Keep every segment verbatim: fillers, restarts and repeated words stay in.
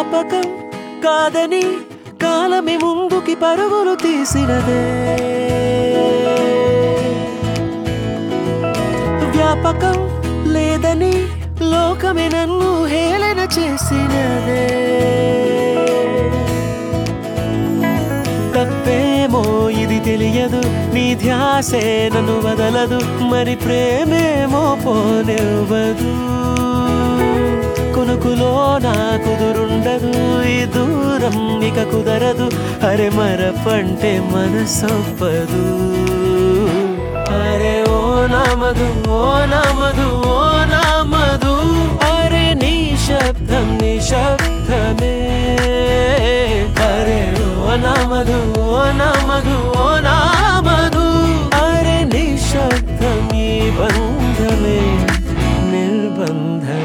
జ్ఞాపకం కాదని కాలమే ముందుకి పరుగులు తీసినదే వ్యాపకం లేదని లోకమే నన్ను హేళన చేసినదే తప్పేమో ఇది తెలియదు నీ ధ్యాసే నన్ను వదలదు మరి ప్రేమేమో పోనివ్వదు కొనుకులో నా కుదురుండదు ఈ దూరం ఇక కుదరదు అరే మరపంటే మనసొప్పదు అరే ఓ నామదు ఓ నామదు ఓ నామదు అరే నీ శబ్దం నీ శబ్దమే అరే ఓ నామదు ఓ నామదు ఓ నామదు అరే నీ శబ్దం ఈ బంధమే నిర్బంధమే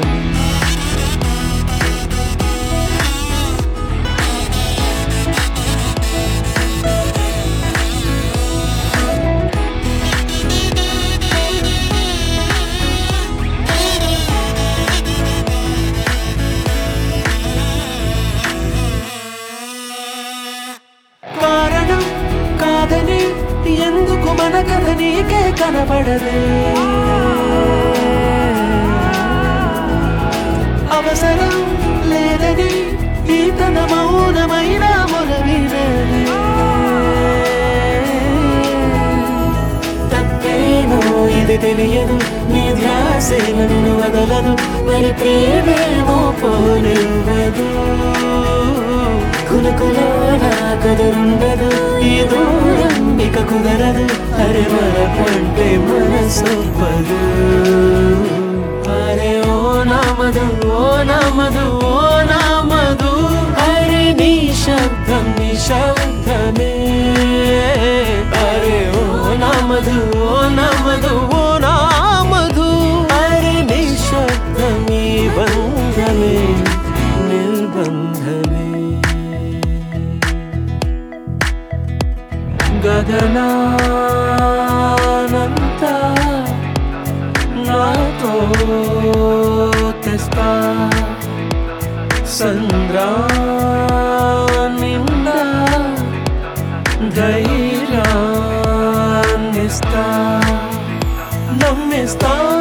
కారణం కాదని ఎందుకు మన కథ నీకే కనబడదే అవసరం లేదని ఈ తన మౌనమైన మొరవినది తప్పేమో ఇది తెలియదు నీ ధ్యాసే నన్ను వదలదు మరి ప్రేమేమో పోనివ్వదు కునుకులో నా కదురుండదు ఈ దూరం ఇక కుదరదు అరే మరపంటే మనసొప్పదు అరే ఓ నామదు ఓ నామదు ఓ నామదు అరే నీ శబ్దం నీ శబ్దమే అరే ఓ నామదు ఓ నామదు ఓ నామదు అరే నీ శబ్దం ఈ బంధమే నిర్బంధమే గగనానంత నాతో తెస్తా సంద్రాన్నిండా ధైర్యాన్నిస్తా నమ్మిస్తా